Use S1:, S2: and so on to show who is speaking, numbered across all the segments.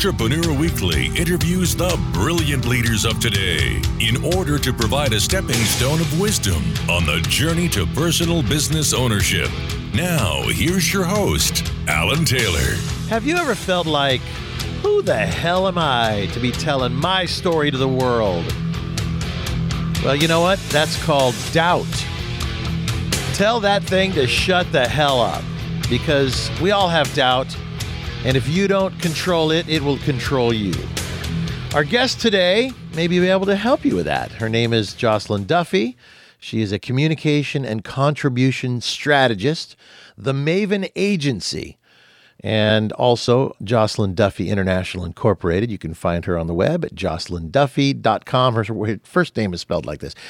S1: Entrepreneur Weekly interviews the brilliant leaders of today in order to provide a stepping stone of wisdom on the journey to personal business ownership. Now, here's your host, Alan Taylor.
S2: Have you ever felt like, who the hell am I to be telling my story to the world? Well, you know what? That's called doubt. Tell that thing to shut the hell up, because we all have doubt. And if you don't control it, it will control you. Our guest today may be able to help you with that. Her name is Jocelyn Duffy. She is a communication and contribution strategist, the Maven Agency, and also Jocelyn Duffy International Incorporated. You can find her on the web at jocelynduffy.com. Her first name is spelled like this,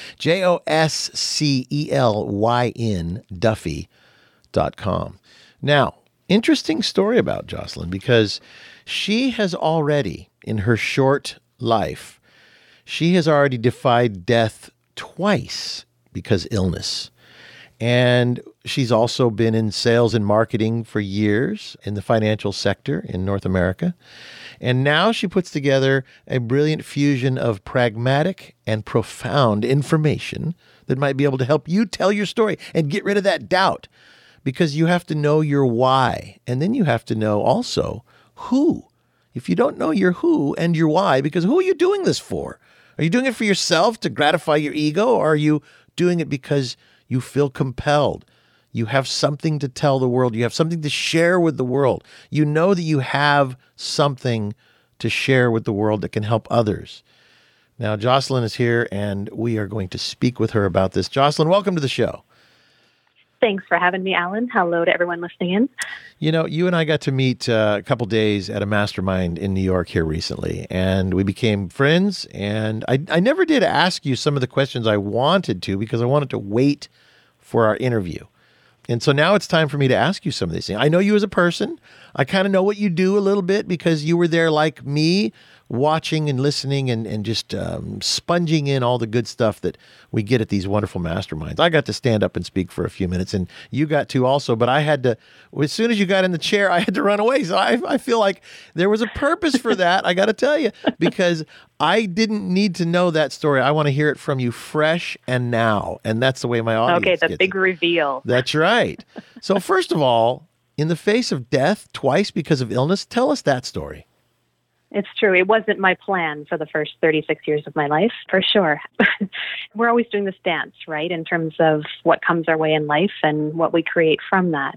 S2: Joscelyn Duffy.com. Now, interesting story about Jocelyn, because she has already, in her short life, she has already defied death twice because illness. And she's also been in sales and marketing for years in the financial sector in North America. And now she puts together a brilliant fusion of pragmatic and profound information that might be able to help you tell your story and get rid of that doubt. Because you have to know your why, and then you have to know also who. If you don't know your who and your why, because who are you doing this for? Are you doing it for yourself to gratify your ego, or are you doing it because you feel compelled? You have something to tell the world. You have something to share with the world. You know that you have something to share with the world that can help others. Now, Jocelyn is here, and we are going to speak with her about this. Jocelyn, welcome to the show.
S3: Thanks for having me, Alan. Hello to everyone listening in.
S2: You know, you and I got to meet a couple days at a mastermind in New York here recently, and we became friends. And I never did ask you some of the questions I wanted to, because I wanted to wait for our interview. And so now it's time for me to ask you some of these things. I know you as a person. I kind of know what you do a little bit, because you were there like me, watching and listening and just sponging in all the good stuff that we get at these wonderful masterminds. I got to stand up and speak for a few minutes, and you got to also, but I had to, as soon as you got in the chair, I had to run away. So I feel like there was a purpose for that, I got to tell you, because I didn't need to know that story. I want to hear it from you fresh and now, and that's the way my audience
S3: gets
S2: the
S3: big reveal.
S2: That's right. So first of all, in the face of death twice because of illness, tell us that story.
S3: It's true. It wasn't my plan for the first 36 years of my life, for sure. We're always doing this dance, right, in terms of what comes our way in life and what we create from that.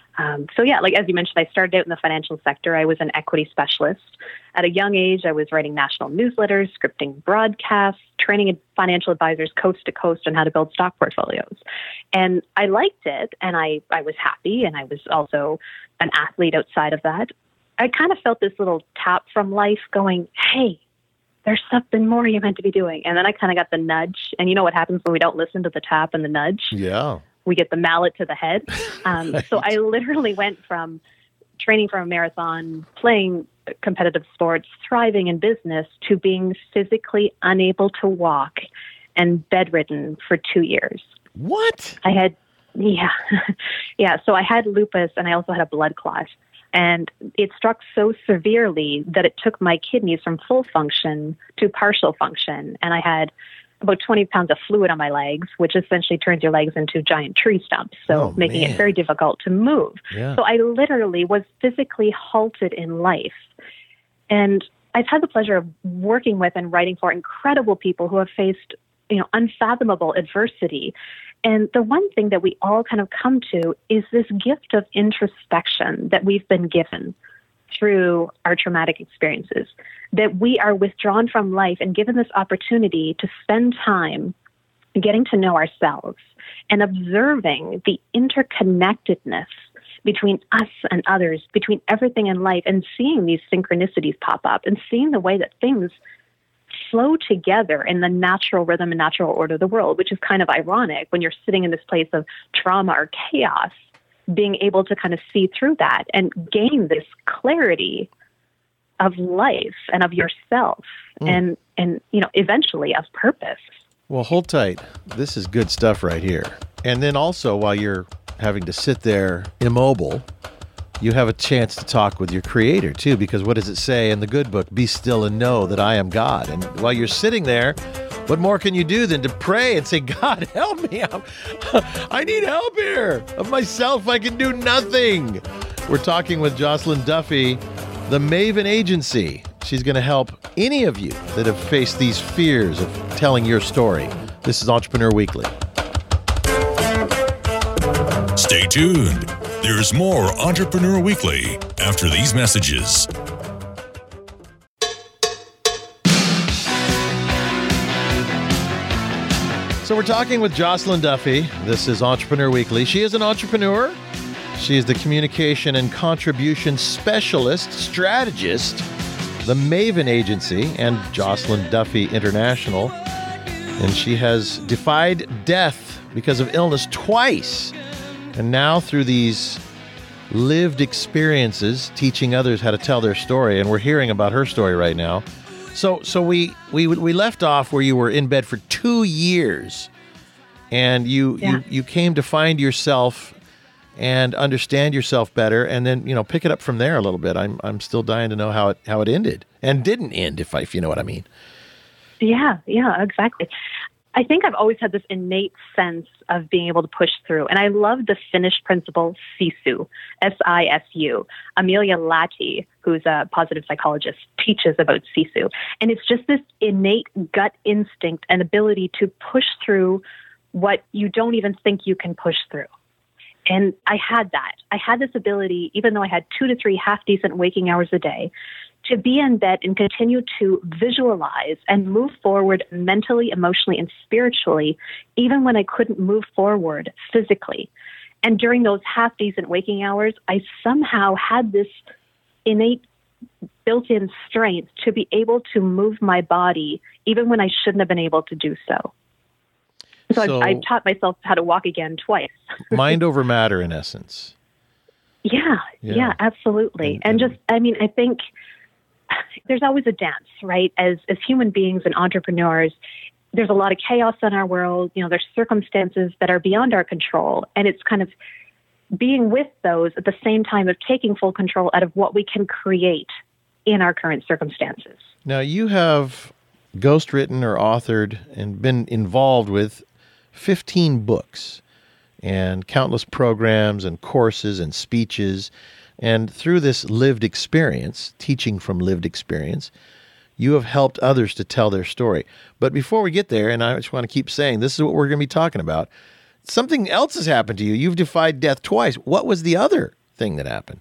S3: Like as you mentioned, I started out in the financial sector. I was an equity specialist. At a young age, I was writing national newsletters, scripting broadcasts, training financial advisors coast to coast on how to build stock portfolios. And I liked it, and I was happy, and I was also an athlete outside of that. I kind of felt this little tap from life going, hey, there's something more you're meant to be doing. And then I kind of got the nudge. And you know what happens when we don't listen to the tap and the nudge?
S2: Yeah.
S3: We get the mallet to the head. Right. So I literally went from training for a marathon, playing competitive sports, thriving in business, to being physically unable to walk and bedridden for 2 years.
S2: What?
S3: Yeah. So I had lupus, and I also had a blood clot. And it struck so severely that it took my kidneys from full function to partial function. And I had about 20 pounds of fluid on my legs, which essentially turns your legs into giant tree stumps, so making it very difficult to move. Yeah. So I literally was physically halted in life. And I've had the pleasure of working with and writing for incredible people who have faced, unfathomable adversity. And the one thing that we all kind of come to is this gift of introspection that we've been given through our traumatic experiences, that we are withdrawn from life and given this opportunity to spend time getting to know ourselves and observing the interconnectedness between us and others, between everything in life, and seeing these synchronicities pop up and seeing the way that things flow together in the natural rhythm and natural order of the world, which is kind of ironic when you're sitting in this place of trauma or chaos, being able to kind of see through that and gain this clarity of life and of yourself and eventually of purpose.
S2: Well, hold tight. This is good stuff right here. And then also, while you're having to sit there immobile, you have a chance to talk with your creator too, because what does it say in the good book? Be still and know that I am God. And while you're sitting there, what more can you do than to pray and say, God, help me. I need help here. Of myself, I can do nothing. We're talking with Jocelyn Duffy, the Maven Agency. She's going to help any of you that have faced these fears of telling your story. This is Entrepreneur Weekly.
S1: Stay tuned. There's more Entrepreneur Weekly after these messages.
S2: So we're talking with Jocelyn Duffy. This is Entrepreneur Weekly. She is an entrepreneur. She is the communication and contribution specialist, strategist, the Maven Agency, and Jocelyn Duffy International. And she has defied death because of illness twice. And now through these lived experiences, teaching others how to tell their story. And we're hearing about her story right now. So we left off where you were in bed for 2 years, and you came to find yourself and understand yourself better, and then pick it up from there a little bit. I'm still dying to know how it ended and didn't end, if you know what I mean. Yeah,
S3: exactly. I think I've always had this innate sense of being able to push through. And I love the Finnish principle, SISU, SISU. Amelia Latti, who's a positive psychologist, teaches about SISU. And it's just this innate gut instinct and ability to push through what you don't even think you can push through. And I had that. I had this ability, even though I had 2 to 3 half-decent waking hours a day, to be in bed and continue to visualize and move forward mentally, emotionally, and spiritually, even when I couldn't move forward physically. And during those half-decent waking hours, I somehow had this innate built-in strength to be able to move my body, even when I shouldn't have been able to do so. So I taught myself how to walk again twice.
S2: Mind over matter, in essence.
S3: Yeah, absolutely. And I think there's always a dance, right? As human beings and entrepreneurs, there's a lot of chaos in our world. There's circumstances that are beyond our control. And it's kind of being with those at the same time of taking full control out of what we can create in our current circumstances.
S2: Now, you have ghostwritten or authored and been involved with 15 books and countless programs and courses and speeches. And through this lived experience, teaching from lived experience, you have helped others to tell their story. But before we get there, and I just want to keep saying, this is what we're going to be talking about, something else has happened to you. You've defied death twice. What was the other thing that happened?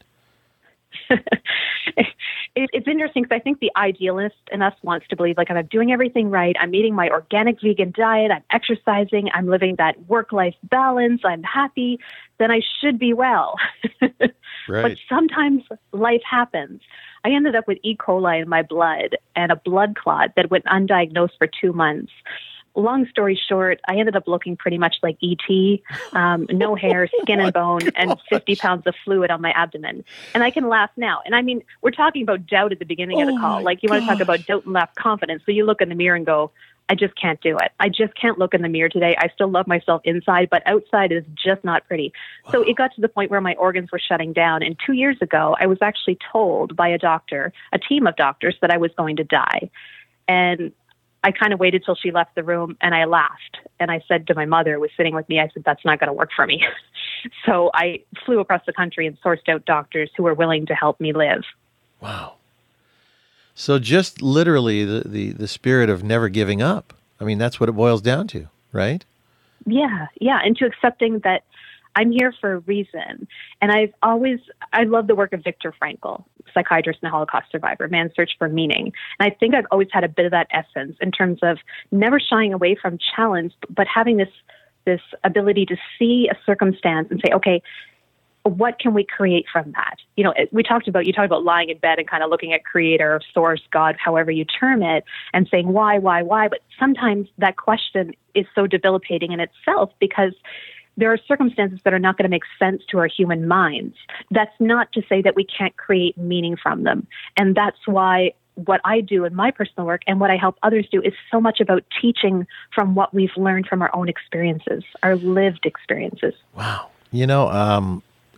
S3: It's interesting because I think the idealist in us wants to believe, like, I'm doing everything right. I'm eating my organic vegan diet. I'm exercising. I'm living that work-life balance. I'm happy. Then I should be well.
S2: Right.
S3: But sometimes life happens. I ended up with E. coli in my blood and a blood clot that went undiagnosed for 2 months. Long story short, I ended up looking pretty much like E.T., no hair, skin and bone, and 50 pounds of fluid on my abdomen. And I can laugh now. And I mean, we're talking about doubt at the beginning of the call. Like, you want to talk about doubt and lack confidence. So you look in the mirror and go, I just can't do it. I just can't look in the mirror today. I still love myself inside, but outside is just not pretty. Wow. So it got to the point where my organs were shutting down. And 2 years ago, I was actually told by a doctor, a team of doctors, that I was going to die. And I kind of waited till she left the room, and I laughed. And I said to my mother, who was sitting with me, I said, that's not going to work for me. So I flew across the country and sourced out doctors who were willing to help me live.
S2: Wow. So just literally the spirit of never giving up. I mean, that's what it boils down to, right?
S3: Yeah. And to accepting that I'm here for a reason. And I love the work of Viktor Frankl, psychiatrist and Holocaust survivor, Man's Search for Meaning. And I think I've always had a bit of that essence in terms of never shying away from challenge, but having this ability to see a circumstance and say, okay, what can we create from that? You talked about lying in bed and kind of looking at creator, source, God, however you term it, and saying why? But sometimes that question is so debilitating in itself because there are circumstances that are not going to make sense to our human minds. That's not to say that we can't create meaning from them. And that's why what I do in my personal work and what I help others do is so much about teaching from what we've learned from our own experiences, our lived experiences.
S2: Wow.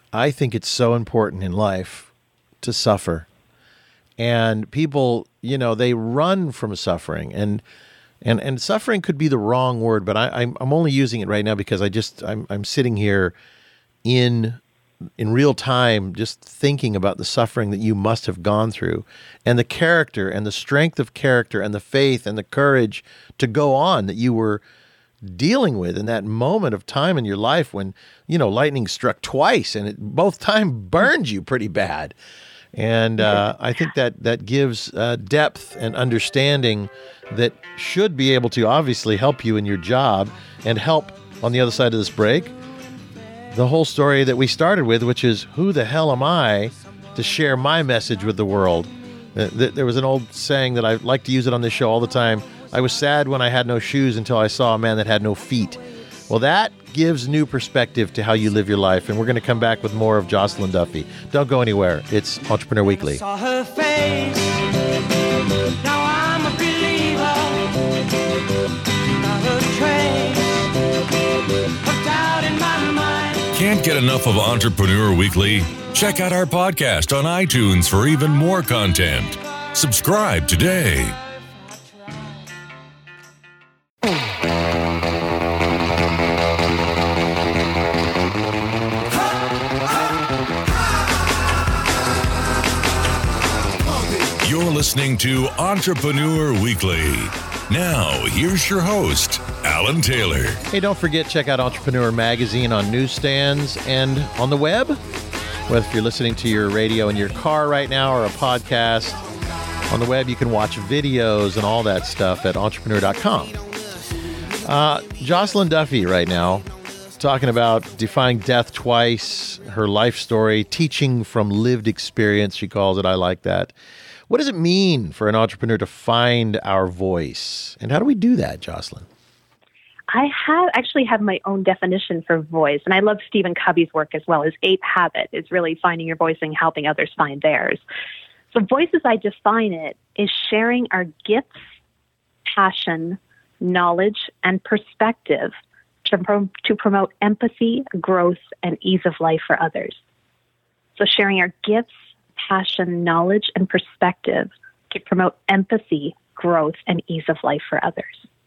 S2: I think it's so important in life to suffer. And people, they run from suffering, and suffering could be the wrong word, but I'm only using it right now because I'm sitting here in real time, just thinking about the suffering that you must have gone through, and the character and the strength of character and the faith and the courage to go on that you were dealing with in that moment of time in your life when, lightning struck twice and both time burned you pretty bad. And I think that gives depth and understanding that should be able to obviously help you in your job and help on the other side of this break the whole story that we started with, which is, who the hell am I to share my message with the world? There was an old saying that I like to use it on this show all the time. I was sad when I had no shoes until I saw a man that had no feet. Well, that gives new perspective to how you live your life. And we're going to come back with more of Jocelyn Duffy. Don't go anywhere. It's Entrepreneur Weekly.
S4: Saw her face. Now I'm a believer. Not a trace of doubt in my mind.
S1: Can't get enough of Entrepreneur Weekly? Check out our podcast on iTunes for even more content. Subscribe today. You're listening to Entrepreneur Weekly. Now, here's your host, Alan Taylor.
S2: Hey, don't forget, check out Entrepreneur Magazine on newsstands and on the web. Whether if you're listening to your radio in your car right now or a podcast, on the web you can watch videos and all that stuff at entrepreneur.com. Jocelyn Duffy right now, talking about defying death twice, her life story, teaching from lived experience, she calls it. I like that. What does it mean for an entrepreneur to find our voice? And how do we do that, Jocelyn?
S3: I actually have my own definition for voice, and I love Stephen Covey's work as well. His 8th habit is really finding your voice and helping others find theirs. So voice, as I define it, is sharing our gifts, passion, knowledge, and perspective to promote empathy, growth, and ease of life for others. So sharing our gifts, passion, knowledge, and perspective to promote empathy, growth, and ease of life for others.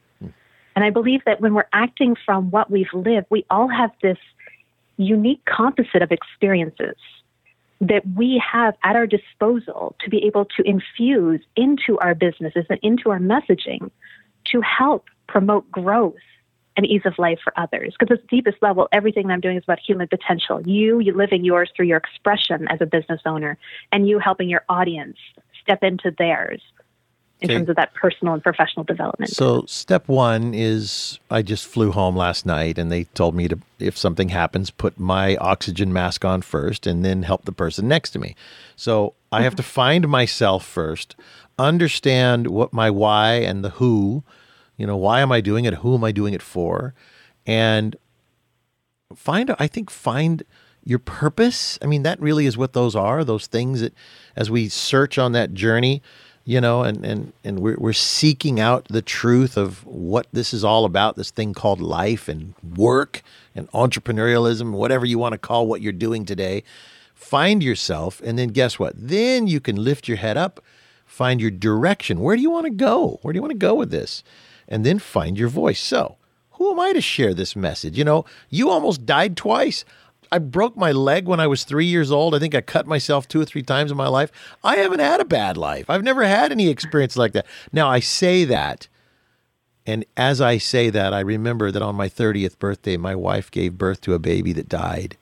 S3: And I believe that when we're acting from what we've lived, we all have this unique composite of experiences that we have at our disposal to be able to infuse into our businesses and into our messaging to help promote growth and ease of life for others. Because at the deepest level, everything that I'm doing is about human potential. You living yours through your expression as a business owner, and you helping your audience step into theirs in terms of that personal and professional development.
S2: So step one is, I just flew home last night and they told me to, if something happens, put my oxygen mask on first and then help the person next to me. So I have to find myself first, understand what my why and the who, why am I doing it? Who am I doing it for? And find your purpose. I mean, that really is what those are, those things that as we search on that journey, and we're seeking out the truth of what this is all about, this thing called life and work and entrepreneurialism, whatever you want to call what you're doing today. Find yourself, and then guess what? Then you can lift your head up, find your direction. Where do you want to go? Where do you want to go with this? And then find your voice. So, who am I to share this message? You almost died twice. I broke my leg when I was 3 years old. I think I cut myself 2 or 3 times in my life. I haven't had a bad life. I've never had any experience like that. Now, I say that, and as I say that, I remember that on my 30th birthday, my wife gave birth to a baby that died.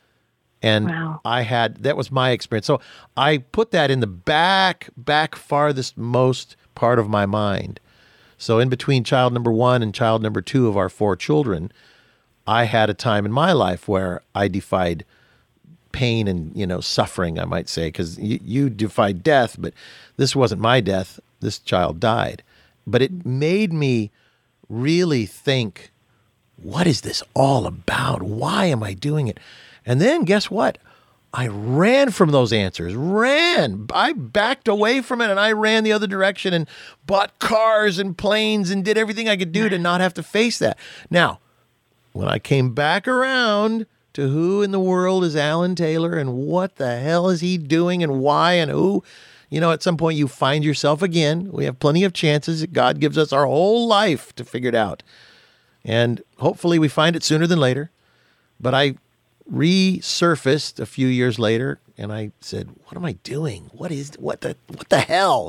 S2: And
S3: wow.
S2: That was my experience. So I put that in the back farthest most part of my mind. So in between child number 1 and child number 2 of our 4 children, I had a time in my life where I defied pain and, suffering, I might say, because you defied death, but this wasn't my death. This child died. But it made me really think, what is this all about? Why am I doing it? And then guess what? I ran from those answers, I backed away from it and I ran the other direction and bought cars and planes and did everything I could do to not have to face that. Now, when I came back around to who in the world is Alan Taylor and what the hell is he doing and why and who. At some point you find yourself again. We have plenty of chances. God gives us our whole life to figure it out. And hopefully we find it sooner than later. But I resurfaced a few years later and I said, what am I doing? What the hell,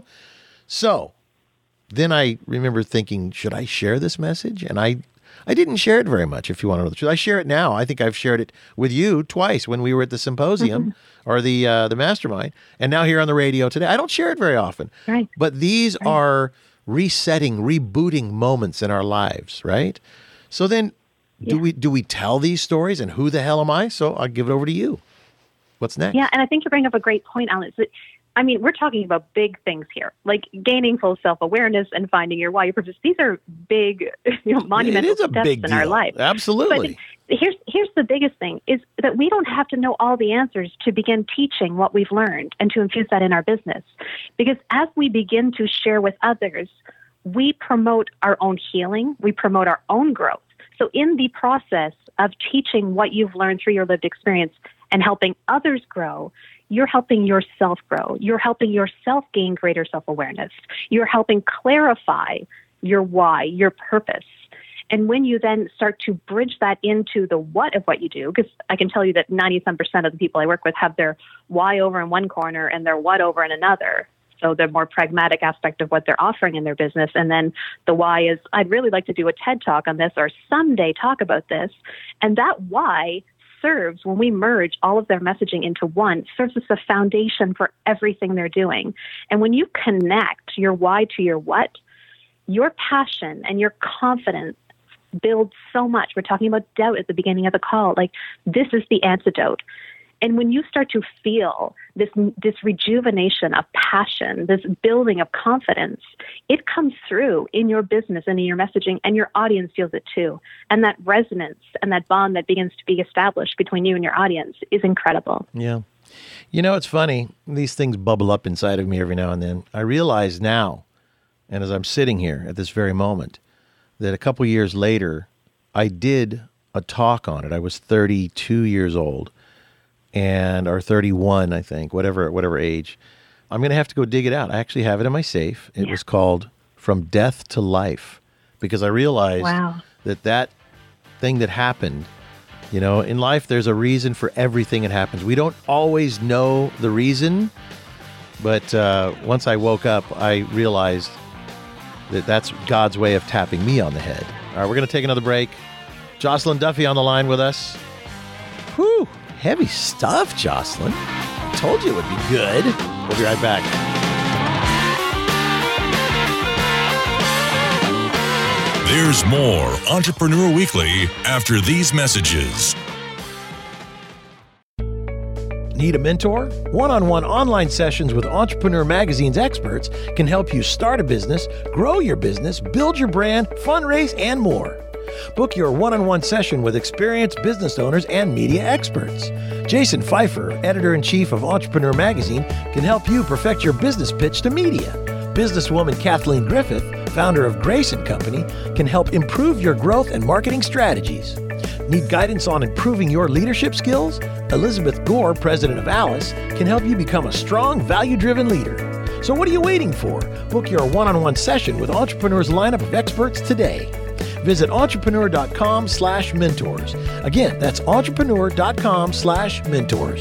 S2: So then I remember thinking, should I share this message? And I didn't share it very much, if you want to know the truth. I share it now. I think I've shared it with you twice when we were at the symposium or the mastermind, and now here on the radio today. I don't share it very often.
S3: Right.
S2: But these are resetting, rebooting moments in our lives, right? So then do we tell these stories, and who the hell am I? So I'll give it over to you. What's next?
S3: Yeah, and I think you bring up a great point, Alan. We're talking about big things here, like gaining full self-awareness and finding your why, your purpose. These are big, monumental steps in our life.
S2: Absolutely.
S3: But here's the biggest thing, is that we don't have to know all the answers to begin teaching what we've learned and to infuse that in our business. Because as we begin to share with others, we promote our own healing, we promote our own growth. So in the process of teaching what you've learned through your lived experience and helping others grow, you're helping yourself grow. You're helping yourself gain greater self-awareness. You're helping clarify your why, your purpose. And when you then start to bridge that into the what of what you do, because I can tell you that 90% of the people I work with have their why over in one corner and their what over in another. So the more pragmatic aspect of what they're offering in their business. And then the why is, I'd really like to do a TED Talk on this or someday talk about this. And that why serves, when we merge all of their messaging into one, serves as a foundation for everything they're doing. And when you connect your why to your what, your passion and your confidence build so much. We're talking about doubt at the beginning of the call. Like, this is the antidote. And when you start to feel this rejuvenation of passion, this building of confidence, it comes through in your business and in your messaging, and your audience feels it too. And that resonance and that bond that begins to be established between you and your audience is incredible.
S2: Yeah. It's funny. These things bubble up inside of me every now and then. I realize now, and as I'm sitting here at this very moment, that a couple years later, I did a talk on it. I was 32 years old. Or 31, I think, whatever age. I'm going to have to go dig it out. I actually have it in my safe. It was called From Death to Life, because I realized that thing that happened, in life, there's a reason for everything that happens. We don't always know the reason, but once I woke up, I realized that that's God's way of tapping me on the head. All right, we're going to take another break. Jocelyn Duffy on the line with us. Whew. Heavy stuff, Jocelyn. Told you it would be good. We'll be right back.
S1: There's more Entrepreneur Weekly after these messages.
S2: Need a mentor? One-on-one online sessions with Entrepreneur Magazine's experts can help you start a business, grow your business, build your brand, fundraise, and more. Book your one-on-one session with experienced business owners and media experts. Jason Pfeiffer, editor-in-chief of Entrepreneur Magazine, can help you perfect your business pitch to media. Businesswoman Kathleen Griffith, founder of Grace & Company, can help improve your growth and marketing strategies. Need guidance on improving your leadership skills? Elizabeth Gore, president of Alice, can help you become a strong, value-driven leader. So what are you waiting for? Book your one-on-one session with Entrepreneur's lineup of experts today. Visit entrepreneur.com/mentors. Again, that's entrepreneur.com/mentors.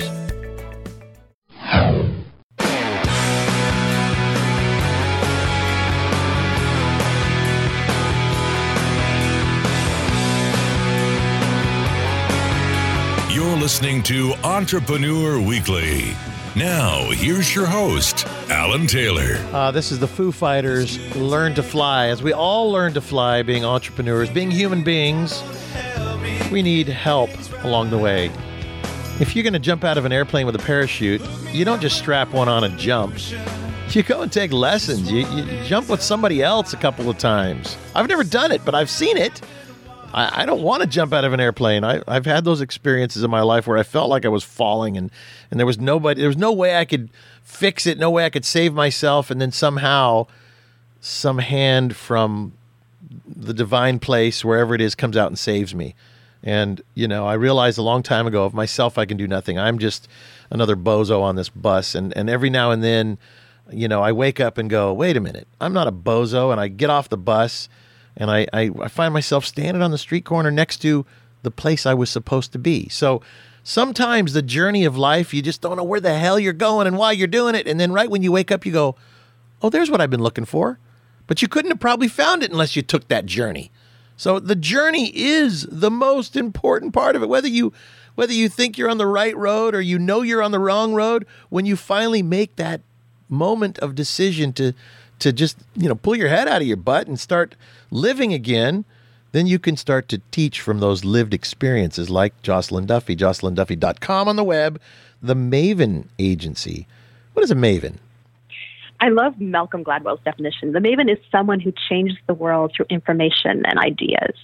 S1: You're listening to Entrepreneur Weekly. Now, here's your host, Alan Taylor.
S2: This is the Foo Fighters' Learn to Fly. As we all learn to fly, being entrepreneurs, being human beings, we need help along the way. If you're going to jump out of an airplane with a parachute, you don't just strap one on and jump. You go and take lessons. You jump with somebody else a couple of times. I've never done it, but I've seen it. I don't want to jump out of an airplane. I've had those experiences in my life where I felt like I was falling and there was no way I could fix it, no way I could save myself, and then somehow some hand from the divine place, wherever it is, comes out and saves me. And, I realized a long time ago, of myself, I can do nothing. I'm just another bozo on this bus. And every now and then, I wake up and go, wait a minute, I'm not a bozo. And I get off the bus and I find myself standing on the street corner next to the place I was supposed to be. So sometimes the journey of life, you just don't know where the hell you're going and why you're doing it. And then right when you wake up, you go, oh, there's what I've been looking for. But you couldn't have probably found it unless you took that journey. So the journey is the most important part of it. Whether you think you're on the right road or you're on the wrong road, when you finally make that moment of decision to just, pull your head out of your butt and start living again, then you can start to teach from those lived experiences like Jocelyn Duffy, jocelynduffy.com on the web, the Maven Agency. What is a Maven?
S3: I love Malcolm Gladwell's definition. The Maven is someone who changes the world through information and ideas.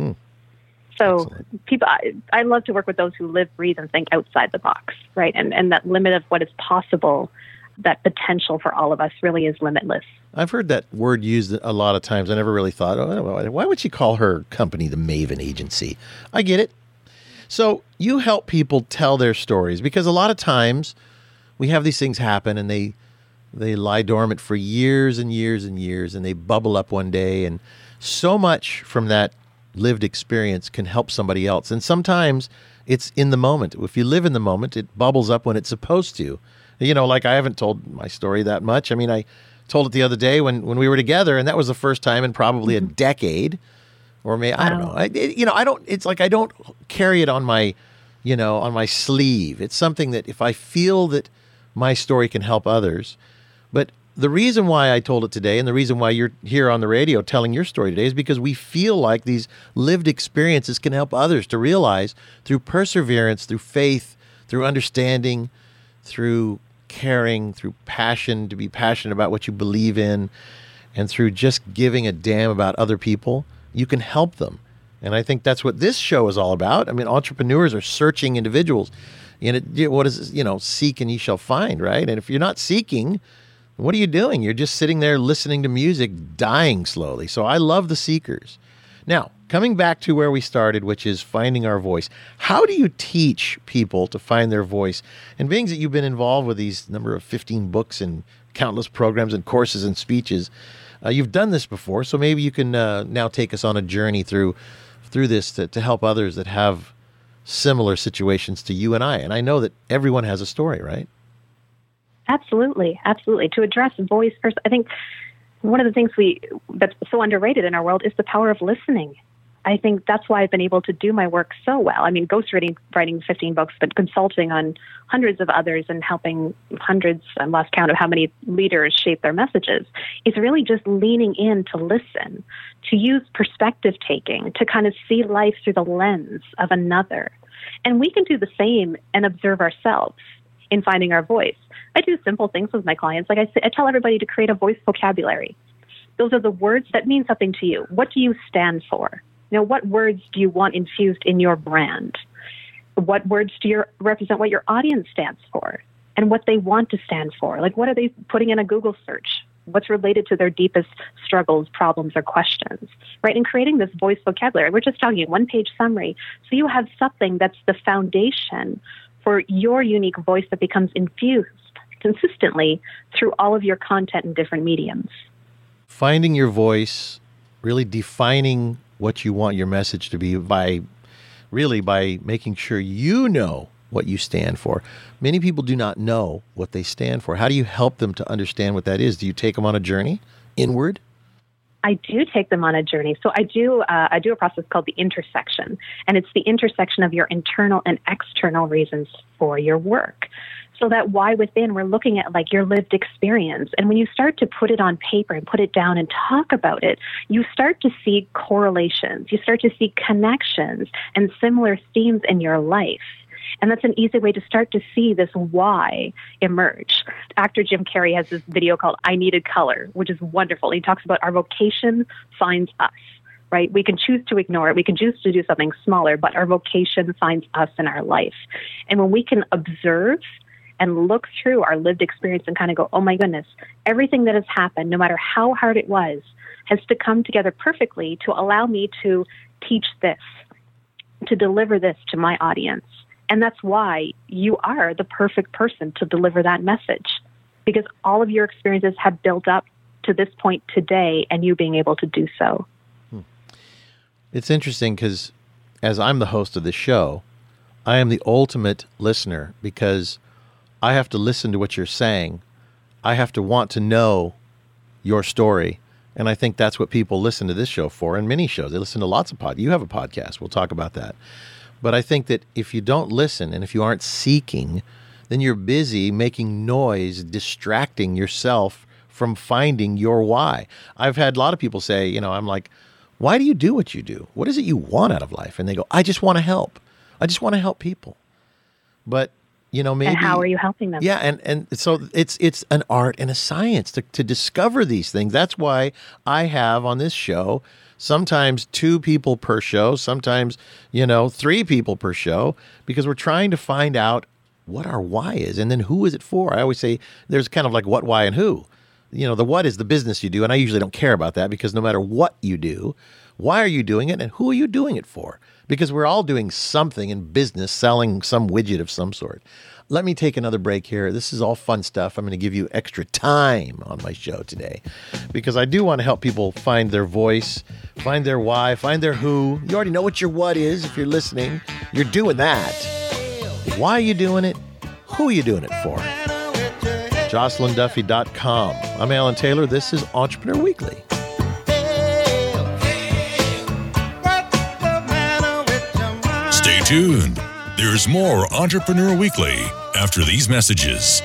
S3: So people, I love to work with those who live, breathe, and think outside the box, right? And that limit of what is possible, that potential for all of us really is limitless.
S2: I've heard that word used a lot of times. I never really thought, why would she call her company the Maven Agency? I get it. So you help people tell their stories, because a lot of times we have these things happen and they lie dormant for years and years and years, and they bubble up one day. And so much from that lived experience can help somebody else. And sometimes it's in the moment. If you live in the moment, it bubbles up when it's supposed to. Like I haven't told my story that much. I mean, I told it the other day when we were together, and that was the first time in probably a decade, or maybe, I don't know. It's like I don't carry it on my, on my sleeve. It's something that if I feel that my story can help others. But the reason why I told it today, and the reason why you're here on the radio telling your story today, is because we feel like these lived experiences can help others to realize, through perseverance, through faith, through understanding, through caring, through passion, to be passionate about what you believe in, and through just giving a damn about other people, you can help them. And I think that's what this show is all about. I mean, entrepreneurs are searching individuals. And what is, seek and ye shall find, right? And if you're not seeking, what are you doing? You're just sitting there listening to music, dying slowly. So I love the seekers. Now, coming back to where we started, which is finding our voice. How do you teach people to find their voice? And being that you've been involved with these number of 15 books and countless programs and courses and speeches, you've done this before. So maybe you can now take us on a journey through this to help others that have similar situations to you and I. And I know that everyone has a story, right?
S3: Absolutely. Absolutely. To address voice first, I think one of the things that's so underrated in our world is the power of listening. I think that's why I've been able to do my work so well. I mean, writing 15 books, but consulting on hundreds of others and helping hundreds, I'm lost count of how many leaders shape their messages. It's really just leaning in to listen, to use perspective taking, to kind of see life through the lens of another. And we can do the same and observe ourselves in finding our voice. I do simple things with my clients. Like I tell everybody to create a voice vocabulary. Those are the words that mean something to you. What do you stand for? What words do you want infused in your brand? What words do you represent what your audience stands for and what they want to stand for? Like, what are they putting in a Google search? What's related to their deepest struggles, problems, or questions, right? And creating this voice vocabulary. We're just talking a one-page summary. So you have something that's the foundation for your unique voice that becomes infused consistently through all of your content in different mediums.
S2: Finding your voice, really defining what you want your message to be by making sure you know what you stand for. Many people do not know what they stand for. How do you help them to understand what that is? Do you take them on a journey inward?
S3: I do take them on a journey. So I do a process called the intersection, and it's the intersection of your internal and external reasons for your work. So that why within, we're looking at like your lived experience. And when you start to put it on paper and put it down and talk about it, you start to see correlations. You start to see connections and similar themes in your life. And that's an easy way to start to see this why emerge. Actor Jim Carrey has this video called I Needed Color, which is wonderful. He talks about our vocation finds us, right? We can choose to ignore it. We can choose to do something smaller, but our vocation finds us in our life. And when we can observe and look through our lived experience and kind of go, oh my goodness, everything that has happened, no matter how hard it was, has to come together perfectly to allow me to teach this. to deliver this to my audience. And that's why you are the perfect person to deliver that message, because all of your experiences have built up to this point today and you being able to do so.
S2: It's interesting because as I'm the host of this show, I am the ultimate listener because I have to listen to what you're saying. I have to want to know your story. And I think that's what people listen to this show for, and many shows. They listen to lots of podcasts. You have a podcast. We'll talk about that. But I think that if you don't listen and if you aren't seeking, then you're busy making noise, distracting yourself from finding your why. I've had a lot of people say, I'm like, why do you do what you do? What is it you want out of life? And they go, I just want to help. I just want to help people. But, maybe.
S3: And how are you helping them?
S2: Yeah. And so it's an art and a science to discover these things. That's why I have on this show sometimes 2 people per show, sometimes, 3 people per show, because we're trying to find out what our why is and then who is it for. I always say there's kind of like what, why, and who. The what is the business you do, and I usually don't care about that because no matter what you do, why are you doing it and who are you doing it for? Because we're all doing something in business, selling some widget of some sort. Let me take another break here. This is all fun stuff. I'm going to give you extra time on my show today because I do want to help people find their voice, find their why, find their who. You already know what your what is if you're listening. You're doing that. Why are you doing it? Who are you doing it for? JocelynDuffy.com. I'm Alan Taylor. This is Entrepreneur Weekly.
S1: Stay tuned. There's more Entrepreneur Weekly after these messages.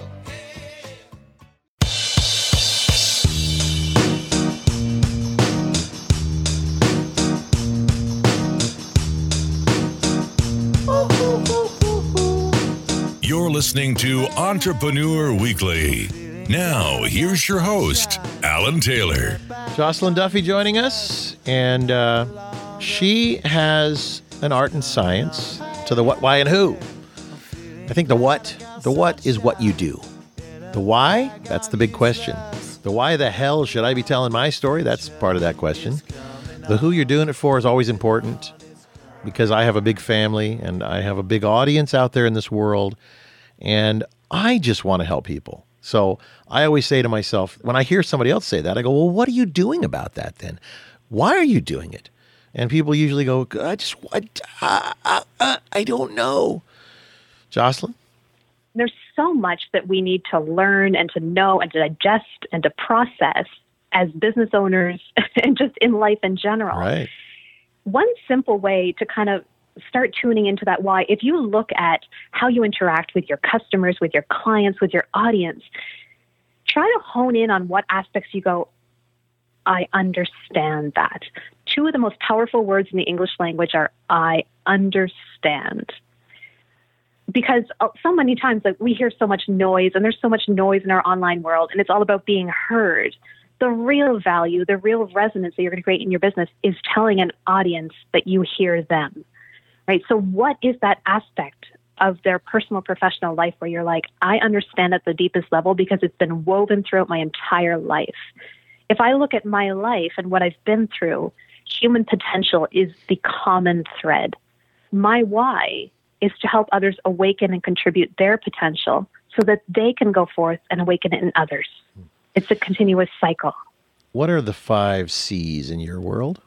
S1: You're listening to Entrepreneur Weekly. Now, here's your host, Alan Taylor.
S2: Jocelyn Duffy joining us, and she has an art and science to the what, why, and who. I think the what is what you do. The why, that's the big question. The why the hell should I be telling my story? That's part of that question. The who you're doing it for is always important because I have a big family and I have a big audience out there in this world, and I just want to help people. So I always say to myself, when I hear somebody else say that, I go, well, what are you doing about that then? Why are you doing it? And people usually go, I don't know. Jocelyn?
S3: There's so much that we need to learn and to know and to digest and to process as business owners and just in life in general.
S2: Right.
S3: One simple way to kind of start tuning into that why, if you look at how you interact with your customers, with your clients, with your audience, try to hone in on what aspects you go, I understand that. 2 of the most powerful words in the English language are I understand. Because so many times we hear so much noise, and there's so much noise in our online world, and it's all about being heard. The real value, the real resonance that you're going to create in your business is telling an audience that you hear them, right? So what is that aspect of their personal, professional life where you're like, I understand at the deepest level because it's been woven throughout my entire life. If I look at my life and what I've been through, human potential is the common thread. My why is to help others awaken and contribute their potential so that they can go forth and awaken it in others. It's a continuous cycle.
S2: What are the 5 C's in your world?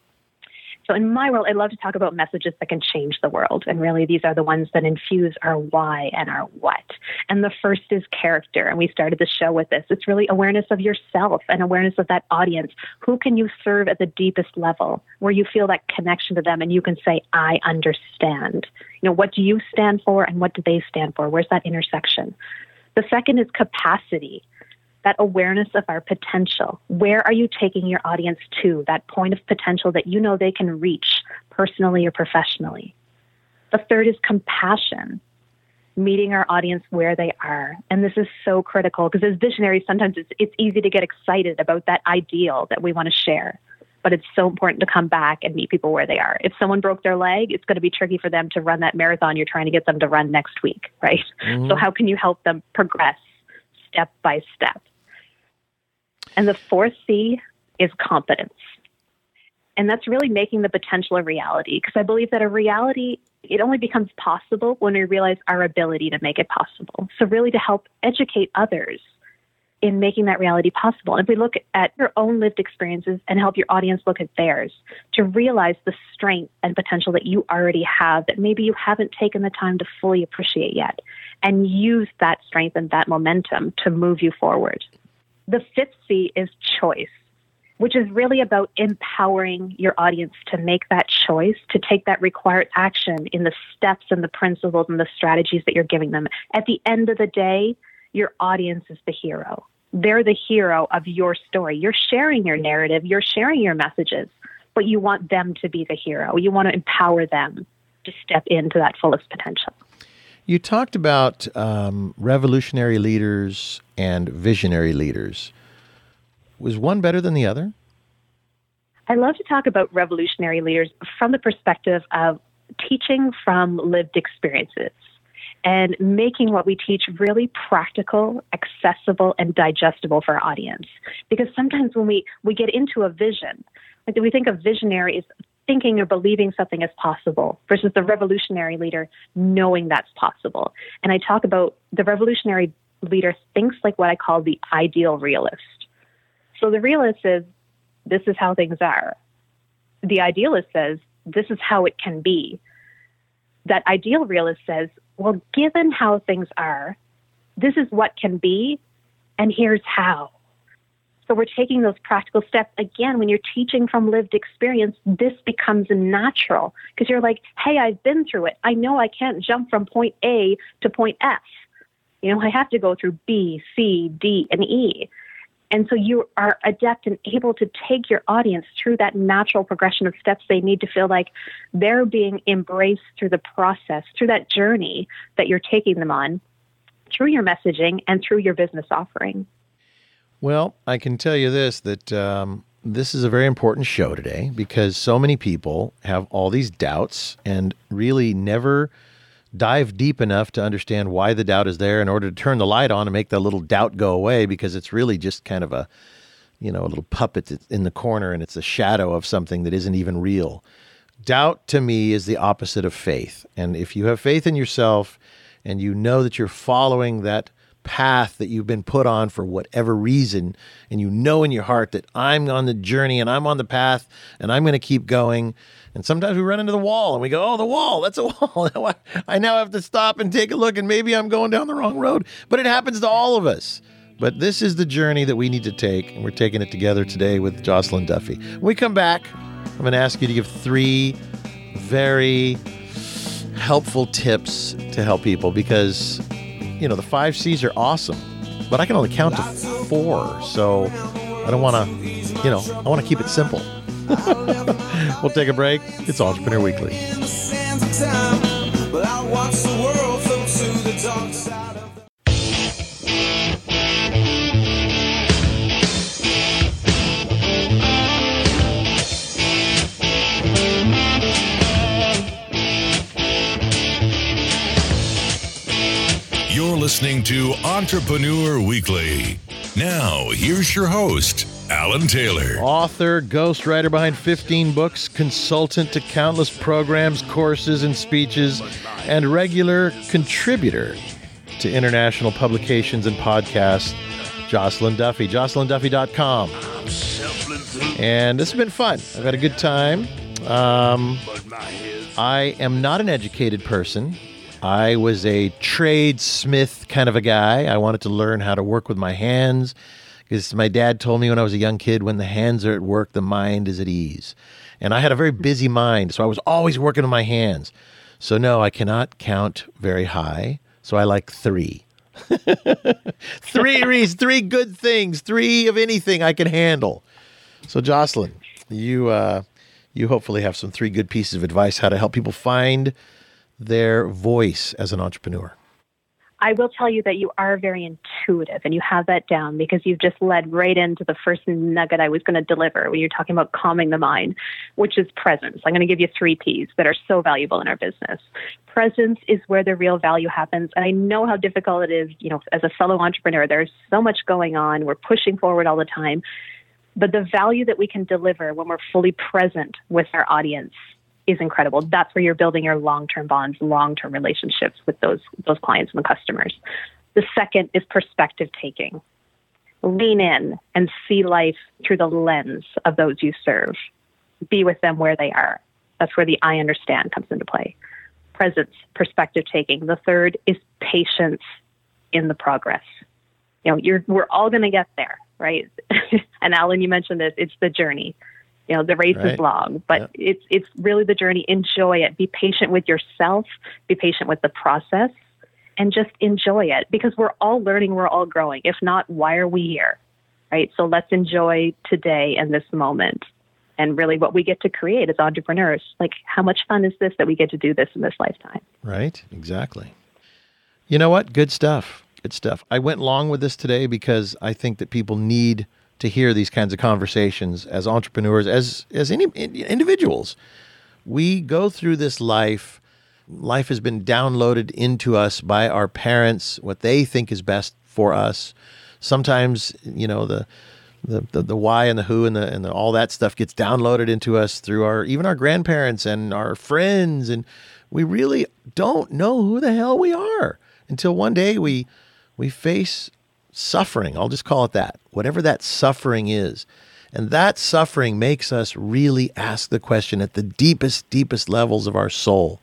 S3: So in my world, I love to talk about messages that can change the world. And really, these are the ones that infuse our why and our what. And the first is character. And we started the show with this. It's really awareness of yourself and awareness of that audience. Who can you serve at the deepest level where you feel that connection to them and you can say, I understand. What do you stand for and what do they stand for? Where's that intersection? The second is capacity. That awareness of our potential. Where are you taking your audience to? That point of potential that you know they can reach personally or professionally. The third is compassion. Meeting our audience where they are. And this is so critical because as visionaries, sometimes it's easy to get excited about that ideal that we want to share. But it's so important to come back and meet people where they are. If someone broke their leg, it's going to be tricky for them to run that marathon you're trying to get them to run next week, right? Mm-hmm. So how can you help them progress step by step? And the 4th C is competence. And that's really making the potential a reality, because I believe that a reality, it only becomes possible when we realize our ability to make it possible. So really to help educate others in making that reality possible. And if we look at your own lived experiences and help your audience look at theirs, to realize the strength and potential that you already have that maybe you haven't taken the time to fully appreciate yet, and use that strength and that momentum to move you forward. The fifth C is choice, which is really about empowering your audience to make that choice, to take that required action in the steps and the principles and the strategies that you're giving them. At the end of the day, your audience is the hero. They're the hero of your story. You're sharing your narrative, you're sharing your messages, but you want them to be the hero. You want to empower them to step into that fullest potential.
S2: You talked about revolutionary leaders and visionary leaders. Was one better than the other?
S3: I love to talk about revolutionary leaders from the perspective of teaching from lived experiences and making what we teach really practical, accessible, and digestible for our audience. Because sometimes when we get into a vision, like we think of visionary as thinking or believing something is possible versus the revolutionary leader knowing that's possible. And I talk about the revolutionary leader thinks like what I call the ideal realist. So the realist says, this is how things are. The idealist says, this is how it can be. That ideal realist says, well, given how things are, this is what can be, and here's how. So we're taking those practical steps. Again, when you're teaching from lived experience, this becomes natural because you're like, hey, I've been through it. I know I can't jump from point A to point F. I have to go through B, C, D, and E. And so you are adept and able to take your audience through that natural progression of steps they need to feel like they're being embraced through the process, through that journey that you're taking them on, through your messaging and through your business offering.
S2: Well, I can tell you this, that this is a very important show today because so many people have all these doubts and really never dive deep enough to understand why the doubt is there in order to turn the light on and make that little doubt go away, because it's really just kind of a little puppet in the corner and it's a shadow of something that isn't even real. Doubt to me is the opposite of faith. And if you have faith in yourself and you know that you're following that path that you've been put on for whatever reason, and you know in your heart that I'm on the journey and I'm on the path and I'm going to keep going. And sometimes we run into the wall and we go, oh, the wall, that's a wall. I now have to stop and take a look and maybe I'm going down the wrong road. But it happens to all of us. But this is the journey that we need to take, and we're taking it together today with Jocelyn Duffy. When we come back, I'm going to ask you to give 3 very helpful tips to help people because the 5 C's are awesome, but I can only count to 4. So I don't want to, I want to keep it simple. We'll take a break. It's Entrepreneur Weekly.
S1: You're listening to Entrepreneur Weekly. Now, here's your host, Alan Taylor.
S2: Author, ghostwriter behind 15 books, consultant to countless programs, courses, and speeches, and regular contributor to international publications and podcasts, Jocelyn Duffy, jocelynduffy.com. And this has been fun. I've had a good time. I am not an educated person. I was a tradesmith kind of a guy. I wanted to learn how to work with my hands because my dad told me when I was a young kid, when the hands are at work, the mind is at ease. And I had a very busy mind, so I was always working with my hands. So no, I cannot count very high. So I like 3. 3 good things, 3 of anything I can handle. So Jocelyn, you hopefully have some 3 good pieces of advice how to help people find their voice as an entrepreneur.
S3: I will tell you that you are very intuitive and you have that down because you've just led right into the first nugget I was going to deliver when you're talking about calming the mind, which is presence. I'm going to give you 3 Ps that are so valuable in our business. Presence is where the real value happens. And I know how difficult it is, as a fellow entrepreneur, there's so much going on. We're pushing forward all the time. But the value that we can deliver when we're fully present with our audience is incredible. That's where you're building your long-term bonds, long-term relationships with those clients and the customers. The second is perspective taking. Lean in and see life through the lens of those you serve. Be with them where they are. That's where the I understand comes into play. Presence, perspective taking. The third is patience in the progress. We're all going to get there, right? And Alan, you mentioned this. It's the journey. The race is long, but it's really the journey. Enjoy it. Be patient with yourself. Be patient with the process, and just enjoy it, because we're all learning. We're all growing. If not, why are we here, right? So let's enjoy today and this moment, and really what we get to create as entrepreneurs. Like, how much fun is this that we get to do this in this lifetime?
S2: Right. Exactly. You know what? Good stuff. Good stuff. I went long with this today because I think that people need to hear these kinds of conversations as entrepreneurs, as individuals. We go through this life. Life has been downloaded into us by our parents, what they think is best for us. Sometimes, the why and the who and the all that stuff gets downloaded into us through even our grandparents and our friends, and we really don't know who the hell we are until one day we face suffering. I'll just call it that, whatever that suffering is. And that suffering makes us really ask the question at the deepest levels of our soul.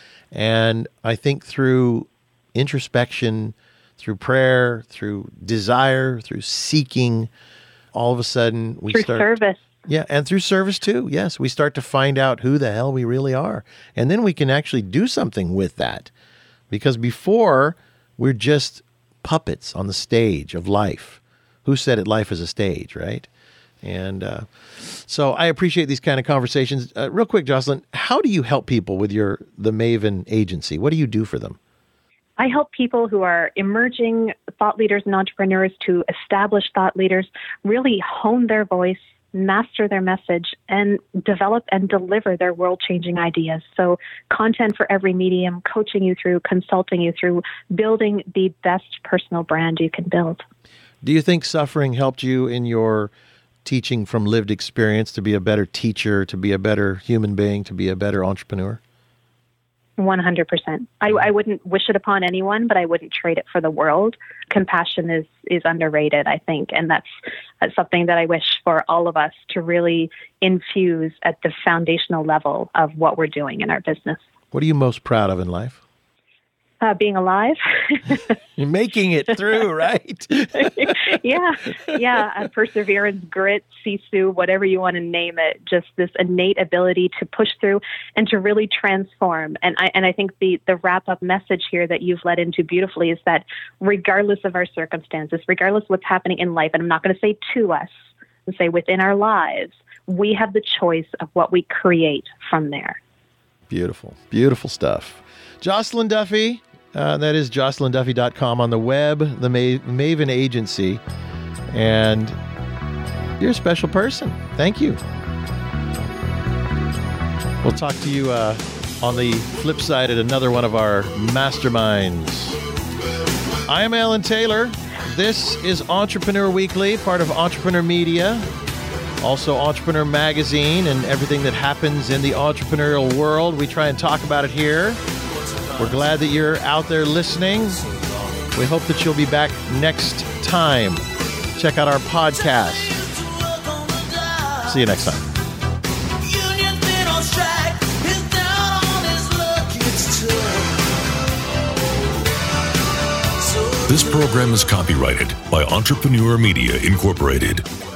S2: And I think through introspection, through prayer, through desire, through seeking, all of a sudden we start...
S3: Through service.
S2: Yeah, and through service too. Yes, we start to find out who the hell we really are. And then we can actually do something with that. Because before, we're just puppets on the stage of life. Who said it? Life is a stage, right? And so I appreciate these kind of conversations. Real quick, Jocelyn, how do you help people with the Maven agency? What do you do for them?
S3: I help people who are emerging thought leaders and entrepreneurs to establish thought leaders really hone their voice, master their message, and develop and deliver their world-changing ideas. So content for every medium, coaching you through, consulting you through, building the best personal brand you can build.
S2: Do you think suffering helped you in your teaching from lived experience to be a better teacher, to be a better human being, to be a better entrepreneur?
S3: 100%. I wouldn't wish it upon anyone, but I wouldn't trade it for the world. Compassion is underrated, I think, and that's something that I wish for all of us to really infuse at the foundational level of what we're doing in our business.
S2: What are you most proud of in life?
S3: Being alive.
S2: You're making it through, right?
S3: Yeah. Perseverance, grit, sisu, whatever you want to name it. Just this innate ability to push through and to really transform. And I think the wrap-up message here that you've led into beautifully is that regardless of our circumstances, regardless of what's happening in life, and I'm not going to say to us, I'm say within our lives, we have the choice of what we create from there. Beautiful.
S2: Beautiful stuff. Jocelyn Duffy, that is jocelynduffy.com on the web, the Maven Agency. And you're a special person. Thank you. We'll talk to you on the flip side at another one of our masterminds. I am Alan Taylor. This is Entrepreneur Weekly, part of Entrepreneur Media, also Entrepreneur Magazine, and everything that happens in the entrepreneurial world. We try and talk about it here. We're glad that you're out there listening. We hope that you'll be back next time. Check out our podcast. See you next time.
S1: This program is copyrighted by Entrepreneur Media Incorporated.